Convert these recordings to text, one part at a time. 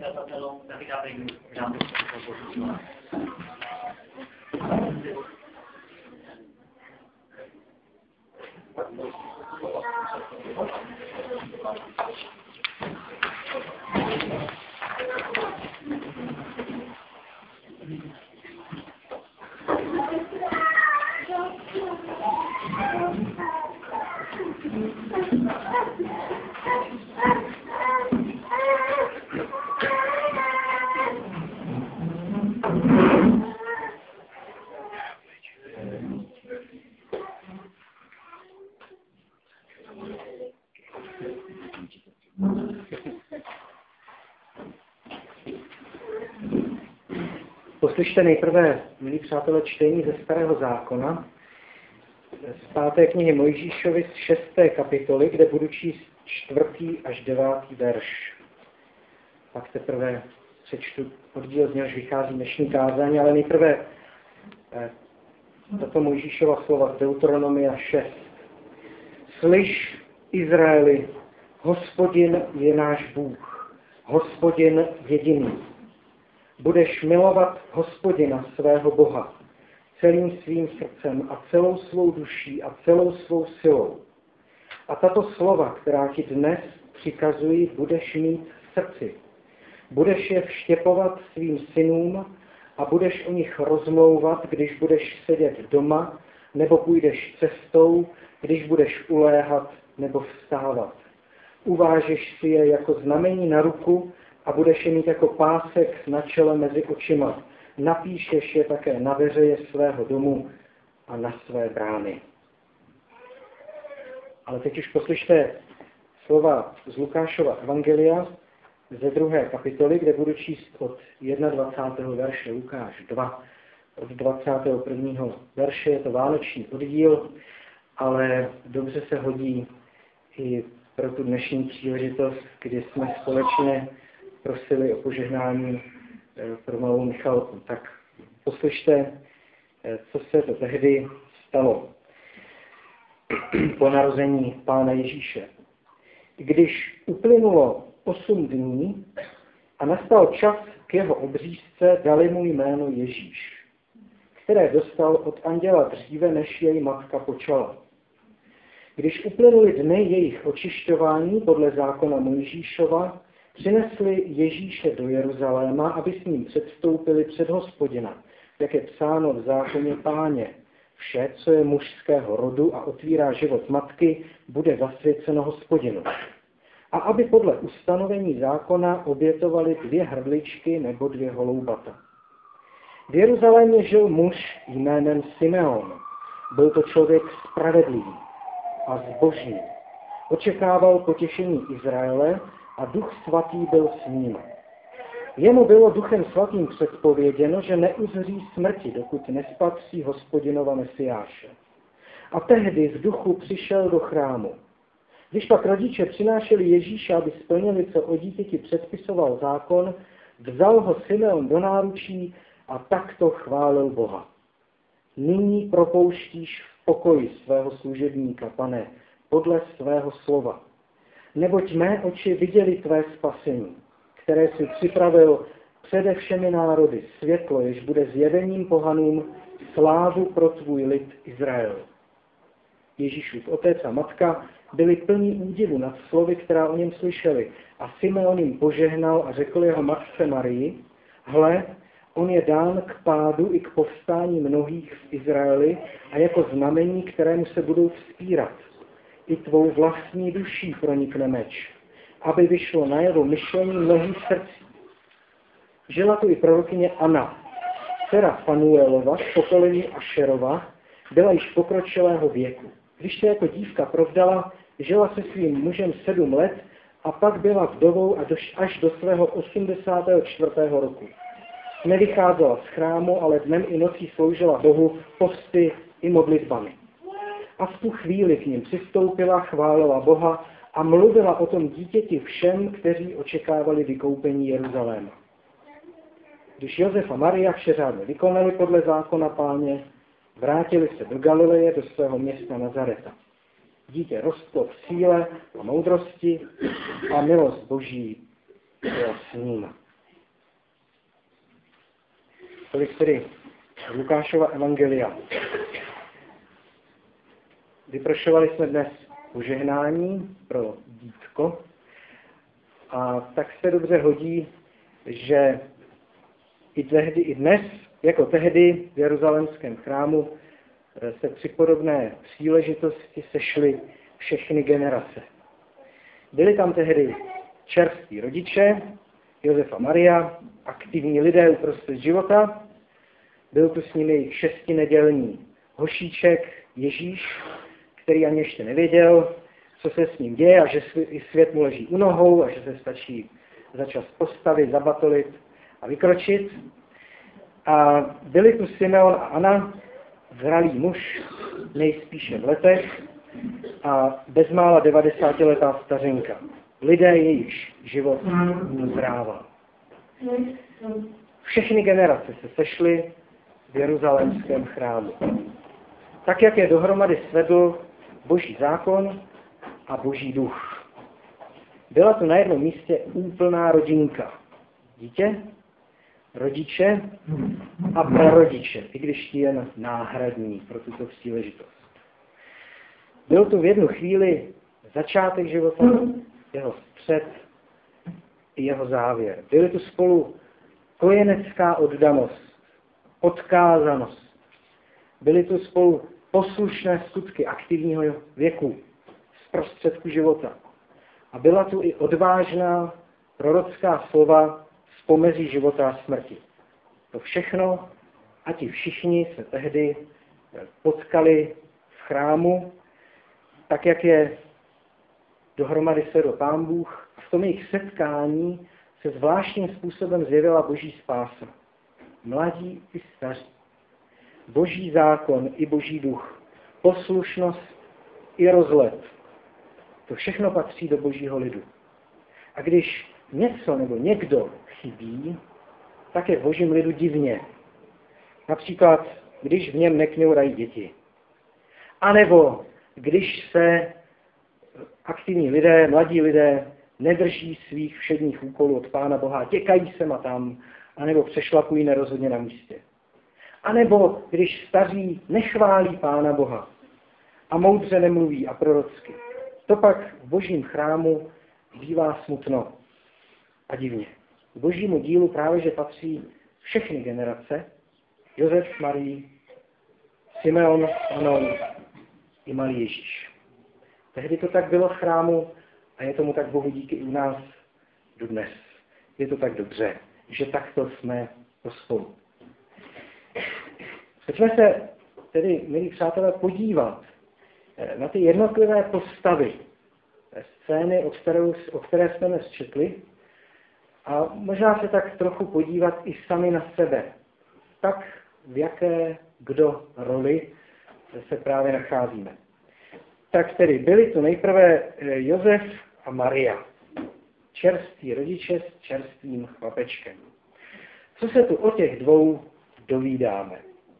kazatelům, taky dáme jim žádnou pozici. Poslyšte nejprve, milí přátelé, čtení ze Starého zákona, z 5. knihy Mojžíšovi z 6. kapitoly, kde budu číst 4. až 9. verš. Pak teprve přečtu oddíl, z něhož vychází dnešní kázání, ale nejprve tato Mojžíšova slova z Deuteronomia 6. Slyš, Izraeli, Hospodin je náš Bůh, Hospodin jediný. Budeš milovat Hospodina svého Boha celým svým srdcem a celou svou duší a celou svou silou. A tato slova, která ti dnes přikazují, budeš mít v srdci. Budeš je vštěpovat svým synům a budeš o nich rozmlouvat, když budeš sedět doma, nebo půjdeš cestou, když budeš uléhat nebo vstávat. Uvážeš si je jako znamení na ruku a budeš je mít jako pásek na čele mezi očima. Napíšeš je také na veřeje svého domu a na své brány. Ale teď už poslyšte slova z Lukášova evangelia ze 2. kapitoly, kde budu číst od 21. verše, Lukáš 2, od 21. verše, je to vánoční oddíl, ale dobře se hodí i pro tu dnešní příležitost, kdy jsme společně prosili o požehnání pro malou Michalku. Tak poslyšte, co se to tehdy stalo po narození Pána Ježíše. Když uplynulo 8 dní a nastal čas k jeho obřízce, dali mu jméno Ježíš, které dostal od anděla dříve, než jej matka počala. Když uplynuly dny jejich očišťování podle zákona Mojžíšova, přinesli Ježíše do Jeruzaléma, aby s ním předstoupili před Hospodina, jak je psáno v zákoně Páně. Vše, co je mužského rodu a otvírá život matky, bude zasvěceno Hospodinu. A aby podle ustanovení zákona obětovali 2 hrdličky nebo 2 holoubata. V Jeruzalémě žil muž jménem Simeon. Byl to člověk spravedlivý a zbožný. Očekával potěšení Izraele a Duch svatý byl s ním. Jemu bylo Duchem svatým předpověděno, že neuzří smrti, dokud nespatří Hospodinova Mesiáše. A tehdy v duchu přišel do chrámu. Když pak rodiče přinášeli Ježíše, aby splnili, co o dítěti předpisoval zákon, vzal ho Simeon do náručí a takto chválil Boha. Nyní propouštíš v pokoji svého služebníka, Pane, podle svého slova. Neboť mé oči viděly tvé spasení, které jsi připravil přede všemi národy, světlo, jež bude zjevením pohanům, slávu pro tvůj lid Izrael. Ježíšův otec a matka byli plní údivu nad slovy, která o něm slyšeli, a Simeon jim požehnal a řekl jeho matce Marii: Hle, on je dán k pádu i k povstání mnohých v Izraeli a jako znamení, kterému se budou vzpírat. I tvou vlastní duší pronikne meč, aby vyšlo najevo myšlení mnohých srdcí. Žila tu i prorokyně Anna, dcera Fanuelova z pokolení Ašerova, byla již pokročilého věku. Když se jako dívka provdala, žila se svým mužem 7 let a pak byla vdovou až do svého 84. roku. Nevycházela z chrámu, ale dnem i nocí sloužila Bohu posty i modlitbami. A v tu chvíli k ním přistoupila, chválila Boha a mluvila o tom dítěti všem, kteří očekávali vykoupení Jeruzaléma. Když Josef a Maria vše řádně vykonali podle zákona Páně, vrátili se do Galileje, do svého města Nazareta. Dítě rostlo v síle a moudrosti a milost Boží byla s ním. Tolik tedy Lukášova evangelia. Vyprošovali jsme dnes požehnání pro dítko a tak se dobře hodí, že i dnes, jako tehdy v jeruzalémském chrámu, se při podobné příležitosti sešly všechny generace. Byli tam tehdy čerství rodiče, Josef a Maria, aktivní lidé uprostřed života, byl tu s nimi jejich 6nedělní hošíček Ježíš, který ani ještě nevěděl, co se s ním děje a že svět mu leží u nohou a že se stačí začas postavit, zabatolit a vykročit. A byli tu Simeon a Anna, zralý muž, nejspíše v letech, a bezmála 90letá stařenka. Lidé, jejichž život uzrával. Všechny generace se sešly v jeruzalémském chrámu. Tak, jak je dohromady svedl Boží zákon a Boží duch. Byla tu na jednom místě úplná rodinka. Dítě, rodiče a prarodiče, i když jen náhradní pro tuto příležitost. Byl tu v jednu chvíli začátek života, jeho střed i jeho závěr. Byly tu spolu kojenecká oddanost, odkázanost. Byly tu spolu poslušné skutky aktivního věku, z prostředku života. A byla tu i odvážná prorocká slova z pomezí života a smrti. To všechno a ti všichni se tehdy potkali v chrámu, tak jak je dohromady svedl Pán Bůh, a v tom jejich setkání se zvláštním způsobem zjevila Boží spása. Mladí i staří. Boží zákon i Boží duch. Poslušnost i rozlet. To všechno patří do Božího lidu. A když něco nebo někdo chybí, tak je v Božím lidu divně. Například, když v něm nekňourají děti. A nebo když se aktivní lidé, mladí lidé nedrží svých všedních úkolů od Pána Boha, těkají sem a tam, anebo přešlapují nerozhodně na místě. A nebo když staří nechválí Pána Boha a moudře nemluví a prorocky, to pak v Božím chrámu bývá smutno a divně. K Božímu dílu právě že patří všechny generace, Josef s Marií, Simeon, Anon i malý Ježíš. Tehdy to tak bylo v chrámu a je tomu tak Bohu díky i u nás dodnes. Je to tak dobře, že takto jsme pospolu. Pojďme se tedy, milí přátelé, podívat na ty jednotlivé postavy scény, o které jsme dnes četli, a možná se tak trochu podívat i sami na sebe. Tak, v jaké kdo roli se právě nacházíme. Tak tedy byli tu nejprve Josef a Maria. Čerství rodiče s čerstvým chlapečkem. Co se tu o těch dvou dovídáme?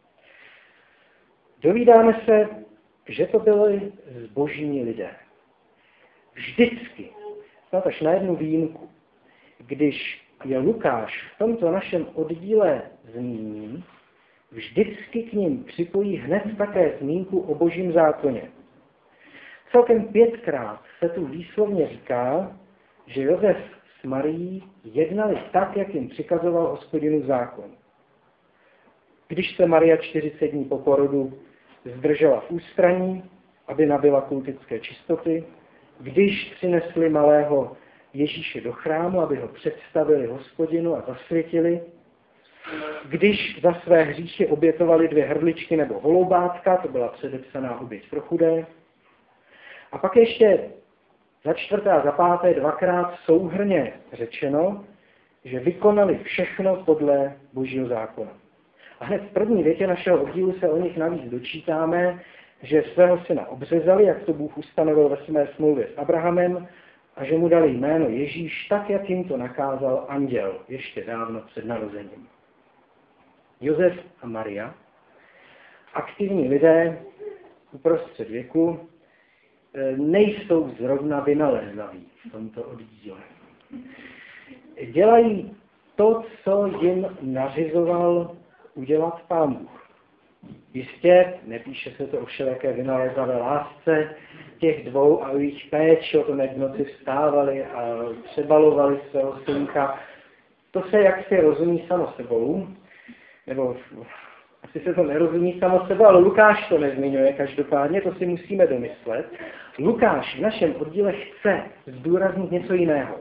Dovídáme se, že to byli zbožní lidé. Vždycky, snad až na jednu výjimku, když je Lukáš v tomto našem oddíle zmíní, vždycky k ním připojí hned také zmínku o Božím zákoně. Celkem 5krát se tu výslovně říká, že Josef s Marií jednali tak, jak jim přikazoval Hospodinův zákon. Když se Maria 40 dní po porodu zdržela v ústraní, aby nabyla kultické čistoty, když přinesli malého Ježíše do chrámu, aby ho představili Hospodinu a zasvětili, když za své hříchy obětovali 2 hrdličky nebo holoubátka, to byla předepsaná oběť pro chudé, a pak ještě za 4. a za 5. 2krát souhrnně řečeno, že vykonali všechno podle Božího zákona. A hned v první větě našeho oddílu se o nich navíc dočítáme, že svého syna obřezali, jak to Bůh ustanovil ve své smlouvě s Abrahamem, a že mu dali jméno Ježíš, tak, jak jim to nakázal anděl ještě dávno před narozením. Josef a Maria, aktivní lidé uprostřed věku, nejsou zrovna vynalézaví v tomto oddíle. Dělají to, co jim nařizoval udělat Pán Bůh. Jistě, nepíše se to o všelijaké vynalézavé lásce těch dvou a o jejich péči, o tom, jak v noci vstávali a přebalovali svého synka. To se jaksi rozumí samo sebou, nebo asi se to nerozumí samo sebou, ale Lukáš to nezmiňuje každopádně, to si musíme domyslet. Lukáš v našem oddíle chce zdůraznit něco jiného.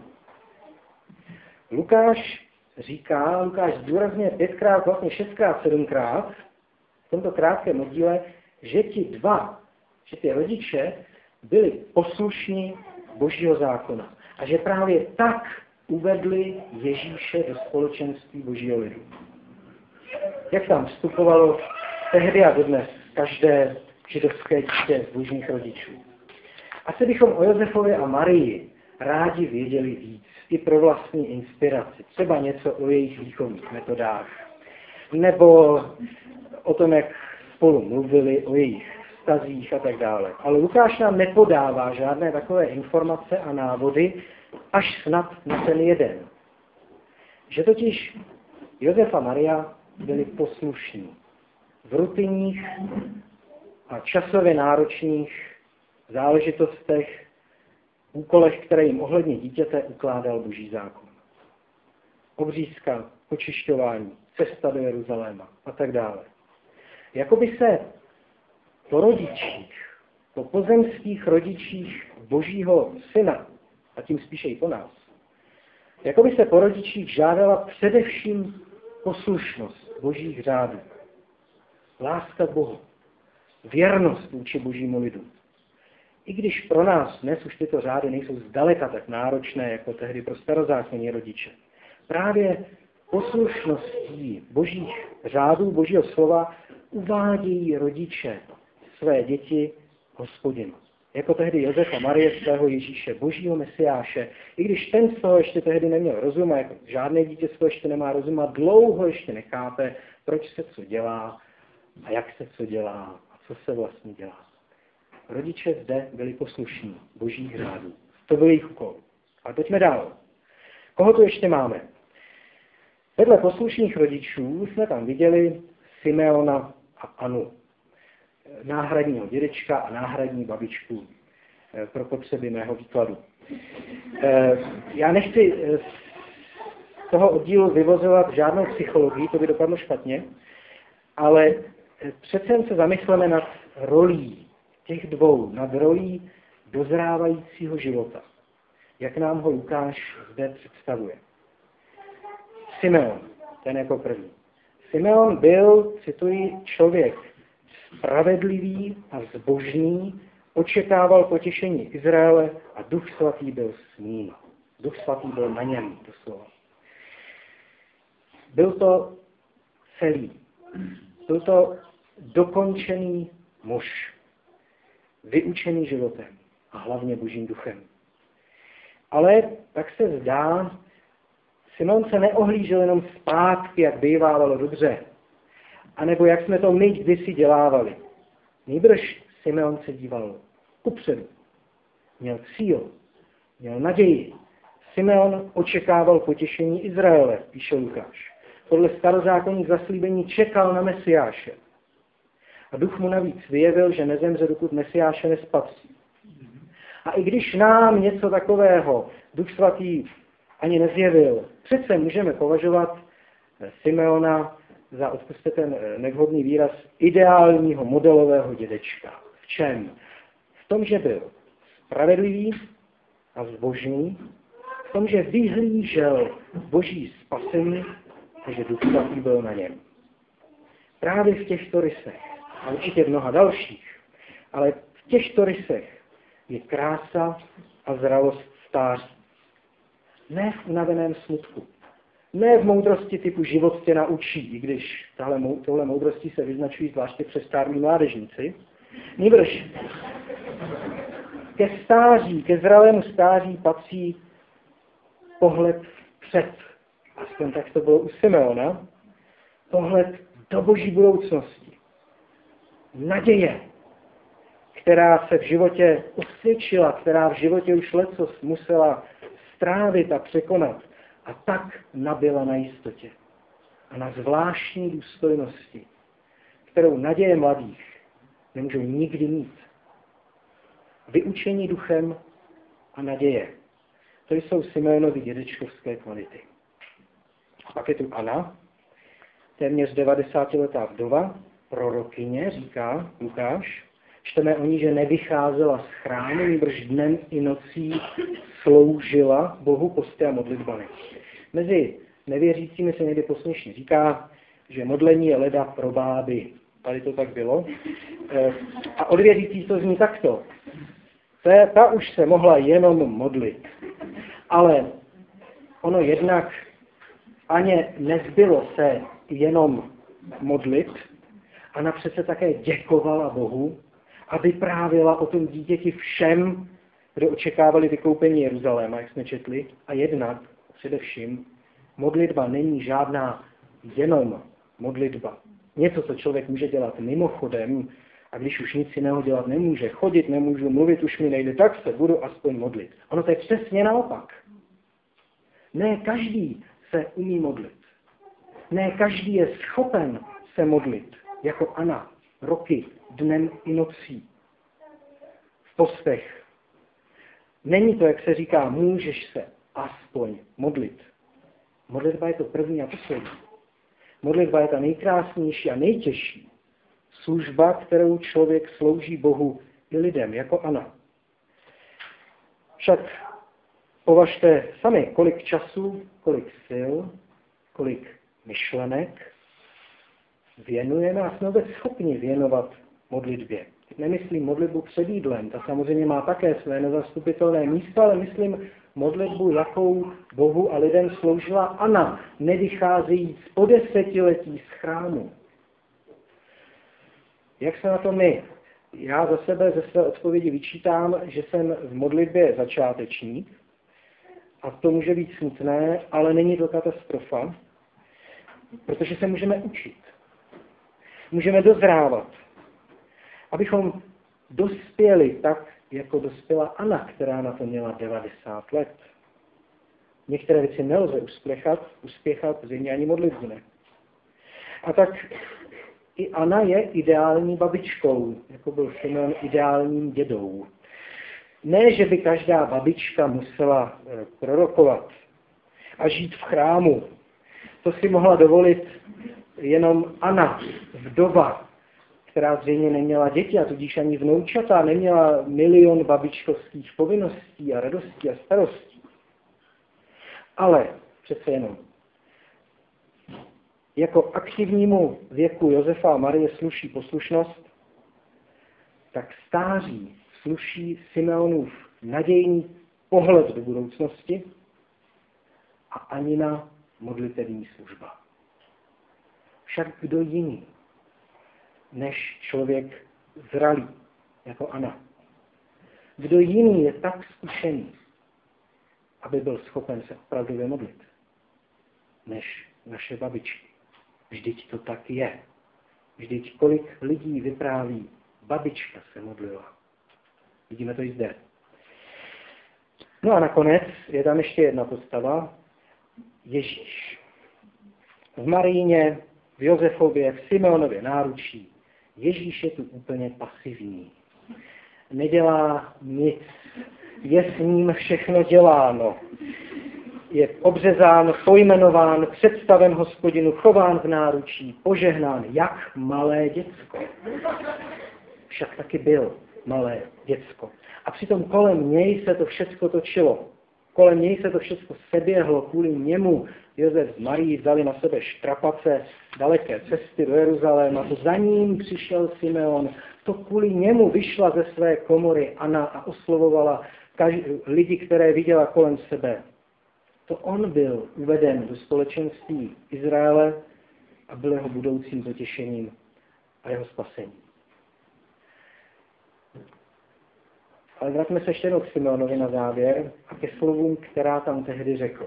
Lukáš zdůrazňuje 5krát, vlastně 6krát, 7krát v tomto krátkém oddíle, že ty rodiče byli poslušní Božího zákona. A že právě tak uvedli Ježíše do společenství Božího lidu. Jak tam vstupovalo tehdy a dodnes každé židovské dítě z božích rodičů. Asi bychom o Josefovi a Marii rádi věděli víc, i pro vlastní inspiraci. Třeba něco o jejich výchovných metodách. Nebo o tom, jak spolu mluvili, o jejich vztazích a tak dále. Ale Lukáš nám nepodává žádné takové informace a návody, až snad na ten jeden. Že totiž Josef a Maria byli poslušní v rutinních a časově náročných záležitostech, úkolech, které jim ohledně dítěte ukládal Boží zákon. Obřízka, očišťování, cesta do Jeruzaléma a tak dále. Jakoby se po rodičích, po pozemských rodičích Božího syna, a tím spíše i po nás, jakoby se po rodičích žádala především poslušnost Božích řádů, láska k Bohu, věrnost vůči Božímu lidu. I když pro nás dnes už tyto řády nejsou zdaleka tak náročné, jako tehdy pro starozákonní rodiče. Právě poslušností Božích řádů, Božího slova uvádějí rodiče své děti Hospodinu. Jako tehdy Josef a Marie svého Ježíše, Božího Mesiáše, i když ten z toho ještě tehdy neměl rozum, a jako žádné dítě z toho ještě nemá rozum a dlouho ještě nechápe, proč se co dělá a jak se co dělá a co se vlastně dělá. Rodiče zde byli poslušní Božích řádů. To byl jejich úkol. A pojďme dál. Koho tu ještě máme? Vedle poslušných rodičů jsme tam viděli Simeona a Anu. Náhradního dědečka a náhradní babičku pro potřeby mého výkladu. Já nechci z toho oddílu vyvozovat žádnou psychologii, to by dopadlo špatně, ale přece jen se zamysleme nad rolí těch dvou, nad rolí dozrávajícího života. Jak nám ho Lukáš zde představuje. Simeon, ten jako první. Simeon byl, cituji, člověk spravedlivý a zbožný, očekával potěšení Izraele a Duch svatý byl s ním. Duch svatý byl na něm, doslova. Byl to celý. Byl to dokončený muž. Vyučený životem a hlavně Božím duchem. Ale tak se zdá, Simeon se neohlížel jenom zpátky, jak bývávalo dobře, anebo jak jsme to my kdysi dělávali. Nýbrž Simeon se díval kupředu. Měl cíl, měl naději. Simeon očekával potěšení Izraele, píše Lukáš. Podle starozákonních zaslíbení čekal na Mesiáše. A duch mu navíc vyjevil, že nezemře, dokud Mesiáše nespatří. A i když nám něco takového Duch svatý ani nezjevil, přece můžeme považovat Simeona za, odpusťte ten nevhodný výraz, ideálního modelového dědečka. V čem? V tom, že byl spravedlivý a zbožný, v tom, že vyhlížel Boží spasení a že Duch svatý byl na něm. Právě v těchto rysech, a určitě v mnoha dalších, ale v těchto rysech je krása a zralost stáří. Ne v unaveném smutku. Ne v moudrosti typu život tě naučí, i když tohle moudrostí se vyznačují zvláště přestárlí mládežníci. Nýbrž ke stáří, ke zralému stáří patří pohled vpřed. Aspoň tak to bylo u Simeona. Pohled do Boží budoucnosti. Naděje, která se v životě osvědčila, která v životě už lecos musela strávit a překonat a tak nabyla na jistotě. a na zvláštní důstojnosti, kterou naděje mladých nemůžou nikdy mít. Vyučení duchem a naděje. To jsou Simeonovy dědečkovské kvality. Pak je tu Anna, téměř 90letá vdova, prorokyně, říká Lukáš. Čteme o ní, že nevycházela z chrámu, nýbrž dnem i nocí sloužila Bohu posty a modlitbami. Mezi nevěřícími se někdy posměšně říká, že modlení je leda pro báby. Tady to tak bylo. A od věřících to zní takto. Ta už se mohla jenom modlit. Ale ono jednak Aně nezbylo se jenom modlit, Anna přece také děkovala Bohu a vyprávěla o tom dítěti všem, kdo očekávali vykoupení Jeruzaléma, jak jsme četli. A jednak, především, modlitba není žádná jenom modlitba. Něco, co člověk může dělat mimochodem, a když už nic jiného dělat nemůže, chodit nemůžu, mluvit už mi nejde, tak se budu aspoň modlit. Ono to je přesně naopak. Ne každý se umí modlit. Ne každý je schopen se modlit, jako Anna, roky, dnem i nocí, v postech. Není to, jak se říká, můžeš se aspoň modlit. Modlitba je to první a poslední. Modlitba je ta nejkrásnější a nejtěžší služba, kterou člověk slouží Bohu i lidem, jako Anna. Však považte sami, kolik času, kolik sil, kolik myšlenek věnujeme a jsme vůbec schopni věnovat modlitbě. Nemyslím modlitbu před jídlem, ta samozřejmě má také své nezastupitelné místo, ale myslím modlitbu, jakou Bohu a lidem sloužila Anna, nevycházejíc po 10 letí z chrámu. Jak jsme na to my? Já za sebe ze své odpovědi vyčítám, že jsem v modlitbě začátečník a to může být smutné, ale není to katastrofa, protože se můžeme učit. Můžeme dozrávat, abychom dospěli tak, jako dospěla Anna, která na to měla 90 let. Některé věci nelze uspěchat, zřejmě ani modlitbu ne. A tak i Anna je ideální babičkou, jako byl Simeon ideálním dědou. Ne, že by každá babička musela prorokovat a žít v chrámu. To si mohla dovolit jenom Anna, vdova, která zřejmě neměla děti a tudíž ani vnoučata, neměla milion babičkovských povinností a radostí a starostí. Ale přece jenom jako aktivnímu věku Josefa a Marie sluší poslušnost, tak stáří sluší Simeonův nadějný pohled do budoucnosti a Anina modlitevní služba. Však kdo jiný než člověk zralý, jako Anna? Kdo jiný je tak zkušený, aby byl schopen se opravdu vymodlit, než naše babičky? Vždyť to tak je. Vždyť kolik lidí vypráví, babička se modlila. Vidíme to i zde. No a nakonec je tam ještě jedna postava, Ježíš. V Maríně, v Josefově, v Simeonově náručí. Ježíš je tu úplně pasivní. Nedělá nic. Je s ním všechno děláno. Je obřezán, pojmenován, představen Hospodinu, chován v náručí, požehnán, jak malé děcko. Však taky byl malé děcko. A přitom kolem něj se to všechno točilo. Kolem něj se to všechno seběhlo, kvůli němu Josef s Marií vzali na sebe štrapace, daleké cesty do Jeruzaléma, to za ním přišel Simeon, to kvůli němu vyšla ze své komory Anna a oslovovala lidi, které viděla kolem sebe. To on byl uveden do společenství Izraele a byl jeho budoucím potěšením a jeho spasením. Ale vrátíme se ještě jednou k Simeonovi na závěr a ke slovům, která tam tehdy řekl.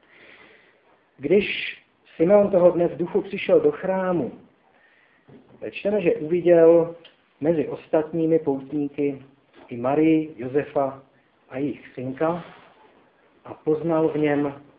Když Simeon toho dne v duchu přišel do chrámu, čteme, že uviděl mezi ostatními poutníky i Marii, Josefa a jejich synka a poznal v něm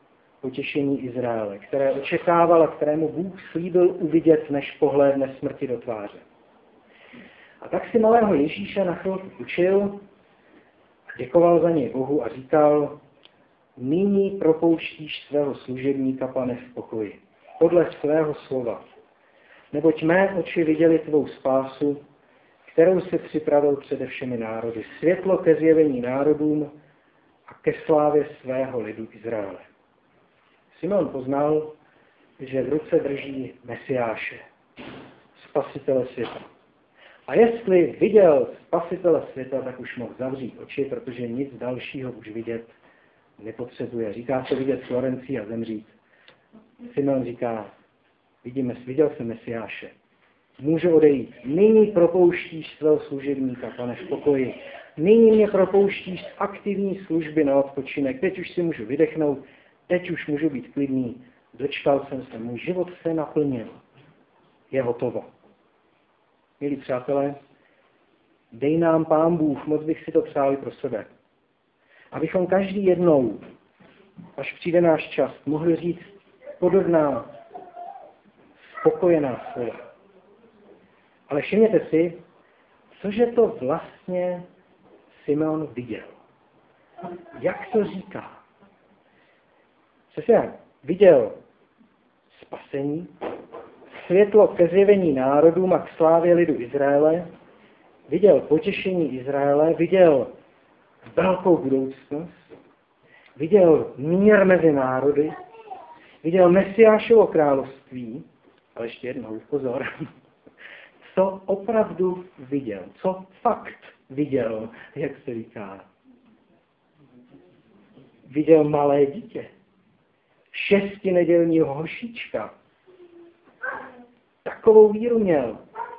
potěšení Izraele, které očekával a kterému Bůh slíbil uvidět, než pohlédne smrti do tváře. A tak si malého Ježíše na chvilku učil, děkoval za něj Bohu a říkal: nyní propouštíš svého služebníka, Pane, v pokoji, podle svého slova. Neboť mé oči viděli tvou spásu, kterou si připravil přede všemi národy, světlo ke zjevení národům a ke slávě svého lidu Izraele. Simeon poznal, že v ruce drží Mesiáše, spasitele světa. A jestli viděl spasitele světa, tak už mohl zavřít oči, protože nic dalšího už vidět nepotřebuje. Říká se vidět Florencii a zemřít. Simeon říká: viděl jsem Mesiáše. Můžu odejít. Nyní propouštíš svého služebníka, Pane, v pokoji. Nyní mě propouštíš z aktivní služby na odpočinek. Teď už si můžu vydechnout. Teď už můžu být klidný. Dočkal jsem se. Můj život se naplnil. Je hotovo. Milí přátelé, dej nám Pán Bůh, moc bych si to přál i pro sebe, abychom každý jednou, až přijde náš čas, mohli říct podobná, spokojená slova. Ale všimněte si, cože to vlastně Simeon viděl. Jak to říká? Přesně, viděl spasení, světlo ke zjevení národům a k slávě lidu Izraele, viděl potěšení Izraele, viděl velkou budoucnost, viděl mír mezi národy, viděl Mesiášovo království, ale ještě jednou, pozor, co opravdu viděl, co fakt viděl, jak se říká. Viděl malé dítě, 6nedělního hošička. Takovou víru měl.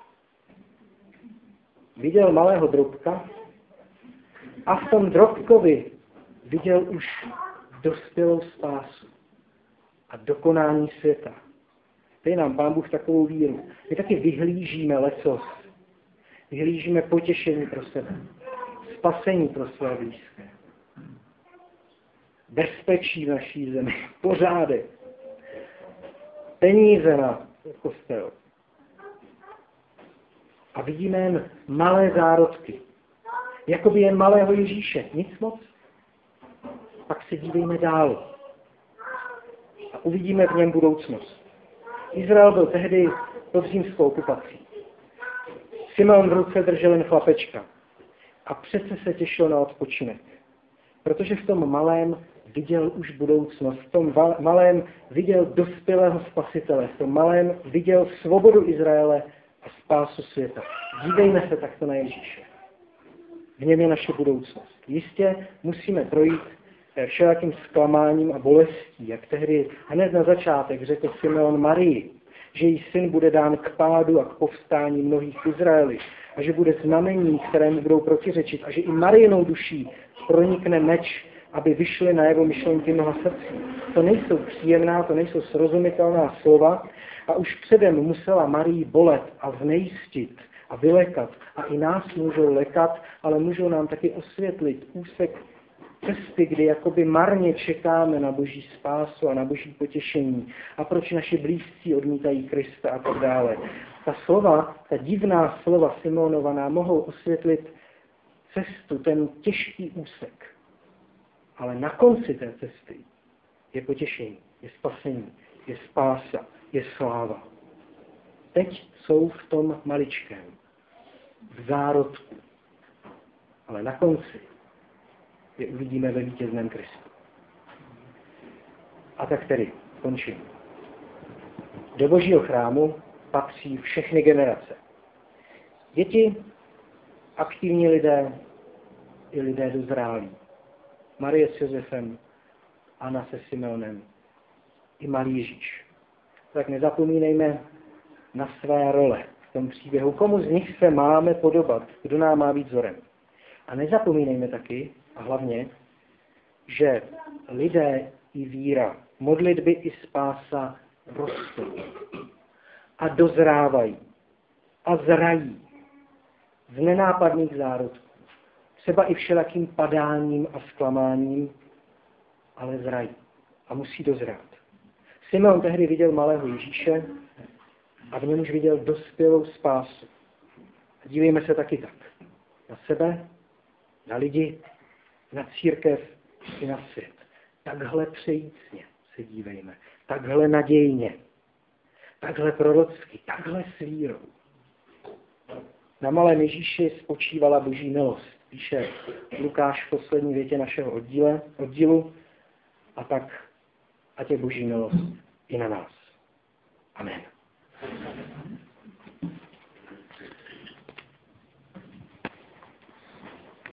Viděl malého drobka a v tom drobkovi viděl už dospělou spásu a dokonání světa. Dej nám Pán Bůh takovou víru. My taky vyhlížíme lecos. Vyhlížíme potěšení pro sebe. Spasení pro své blízké. Bezpečí v naší zemi. Pořádek. Peníze na kostel. A vidíme jen malé zárodky. Jakoby jen malého Ježíše. Nic moc. Pak se dívejme dál. A uvidíme v něm budoucnost. Izrael byl tehdy pod římskou okupací. Simeon v ruce držel jen chlapečka. A přece se těšil na odpočinek. Protože v tom malém viděl už budoucnost. V tom malém viděl dospělého spasitele. V tom malém viděl svobodu Izraele a spásu světa. Dívejme se takto na Ježíše. V něm je naše budoucnost. Jistě musíme projít všelakým zklamáním a bolestí, jak tehdy hned na začátek řekl Simeon Marii, že její syn bude dán k pádu a k povstání mnohých v Izraeli a že bude znamení, kterému budou protiřečit a že i Mariinou duší pronikne meč, aby vyšly najevo myšlenky mnoha srdcí. To nejsou příjemná, to nejsou srozumitelná slova a už předem musela Marii bolet a znejistit a vylekat. A i nás můžou lekat, ale můžou nám taky osvětlit úsek cesty, kdy jakoby marně čekáme na Boží spásu a na Boží potěšení. A proč naši blízcí odmítají Krista a tak dále. Ta slova, ta divná slova Simeonova nám mohou osvětlit cestu, ten těžký úsek. Ale na konci té cesty je potěšení, je spasení, je spása, je sláva. Teď jsou v tom maličkém, v zárodku. Ale na konci je uvidíme ve vítězném Kristu. A tak tedy končím. Do Božího chrámu patří všechny generace. Děti, aktivní lidé i lidé dozrálí. Marie s Josefem, Anna se Simeonem i malý Ježíš. Tak nezapomínejme na své role v tom příběhu. Komu z nich se máme podobat, kdo nám má být vzorem. A nezapomínejme taky, a hlavně, že lidé i víra, modlitby i spása rostou a dozrávají a zrají z nenápadných zárodků. Třeba i všelakým padáním a zklamáním, ale zrají. a musí dozrát. Simeon tehdy viděl malého Ježíše a v něm už viděl dospělou spásu. A dívejme se taky tak. Na sebe, na lidi, na církev i na svět. Takhle přejícně se dívejme. Takhle nadějně. Takhle prorocky. Takhle s vírou. Na malém Ježíši spočívala Boží milost. Píše Lukáš v poslední větě našeho oddílu. A tak ať je Boží milost i na nás. Amen.